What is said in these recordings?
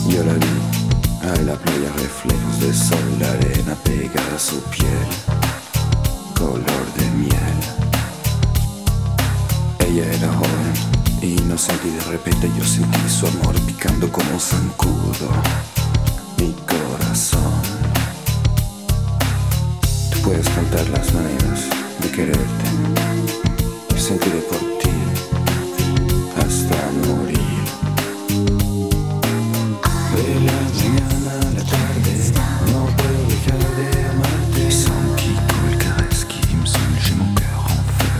Yo la vi a la playa, reflejos de sol, la arena pegada a su piel, color de miel. Ella era joven, inocente, y de repente yo sentí su amor picando como un zancudo mi corazón. Tú puedes contar las maneras de quererte, yo sentiré por ti hasta morir. De la mañana a la tarde, no puedo dejar de amarte. Sans qui coule, caresse qui me saoule, j'ai mon cœur en feu.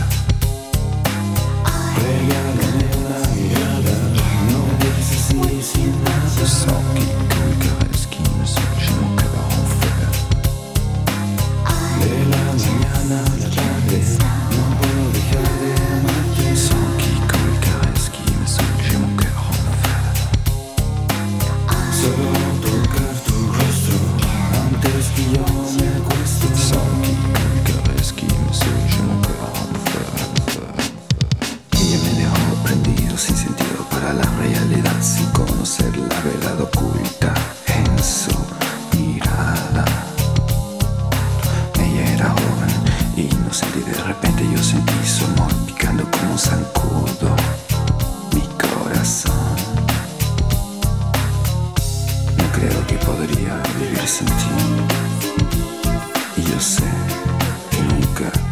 Regálame una mirada, no dejes así sin nada. Sans qui coule, caresse qui me saoule, j'ai mon cœur en feu. De la mañana a la tarde, no puedo dejar de amarte. Sans qui coule, caresse qui me saoule, j'ai mon cœur en feu. Solo tocar tu rostro antes que yo me acuesto. Sans qui coule, caresse qui me saoule, j'ai mon cœur en feu. Ella me dejó prendido sin sentido para la realidad, sin conocer la verdad oculta en su mirada. Ella era joven, inocente, y de repente yo sentí su amor picando como un zancudo mi corazón. No creo que podría vivir sin ti, y yo sé que nunca